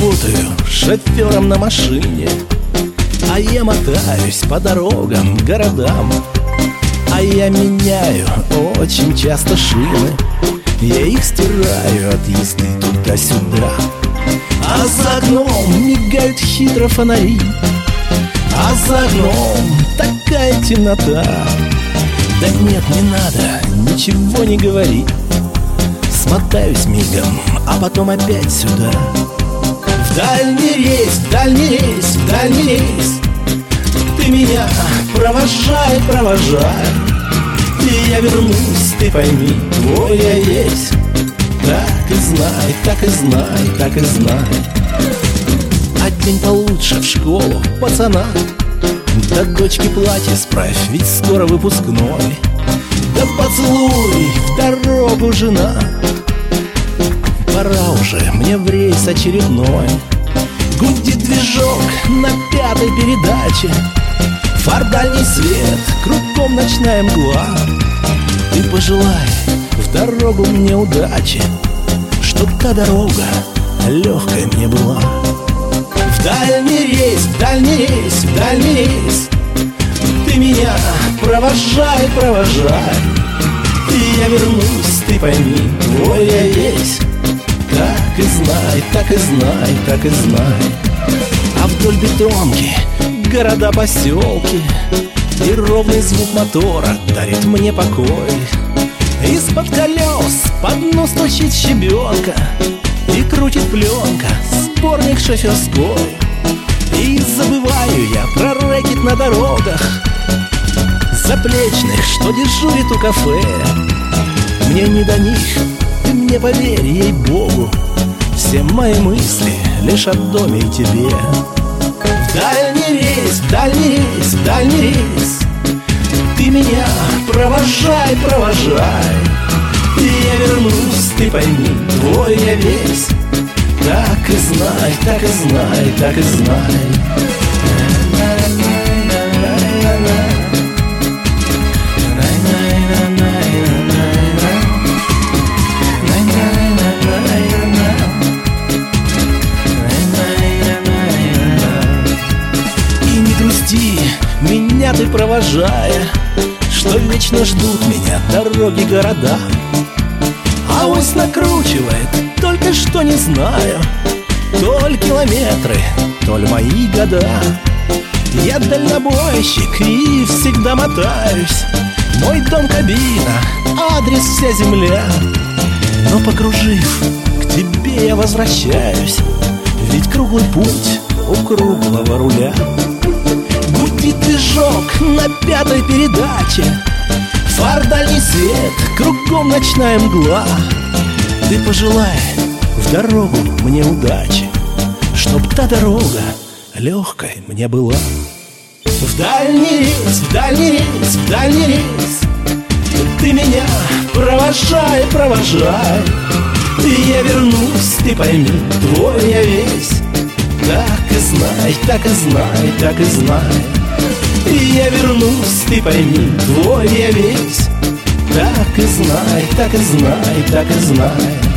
работаю шофером на машине, а я мотаюсь по дорогам, городам. А я меняю очень часто шины, я их стираю от езды туда-сюда. А за окном мигают хитро фонари, а за окном такая темнота. Да нет, не надо, ничего не говори. Смотаюсь мигом, а потом опять сюда. В дальний рейс, в дальний рейс, в дальний рейс. Ты меня провожай, провожай. И я вернусь, ты пойми, твой я есть. Так и знай, так и знай, так и знай. А день получше в школу, пацана. Да дочке платье справь, ведь скоро выпускной. Да поцелуй в дорогу, жена. Пора уже мне в рейс очередной. Гудит движок на 5-й передаче. Фар дальний свет, кругом ночная мгла. Ты пожелай в дорогу мне удачи, чтоб та дорога легкой мне была. В дальний рейс, в дальний рейс, в дальний рейс. Ты меня провожай, провожай. И я вернусь, ты пойми, твой я есть. Так и знай, так и знай, так и знай. А вдоль бетонки города, поселки, и ровный звук мотора дарит мне покой. Из-под колес под нос стучит щебенка, и крутит пленка сборник шоферской. И забываю я про рэкет на дорогах заплечных, что дежурит у кафе. Мне не до них, ты мне поверь, ей-богу, все мои мысли лишь о доме и тебе. В дальний рейс, в дальний рейс, в дальний рейс. Ты меня провожай, провожай. И я вернусь, ты пойми, твой я весь. Так и знай, так и знай, так и знай. Меня ты провожая, что вечно ждут меня дороги, города. А ось накручивает, только что не знаю, то ли километры, то ли мои года. Я дальнобойщик и всегда мотаюсь. Мой дом кабина, адрес вся земля. Но покружив, к тебе я возвращаюсь, ведь круглый путь у круглого руля. Гудит движок на 5-й передаче. Фар дальний свет, кругом ночная мгла. Ты пожелай в дорогу мне удачи, чтоб та дорога легкой мне была. В дальний рейс, в дальний рейс, в дальний рейс. Ты меня провожай, провожай. И я вернусь, ты пойми, твой я весь. Так и знай, так и знай, так и знай. И я вернусь, ты пойми, твой я весь. Так и знай, так и знай, так и знай.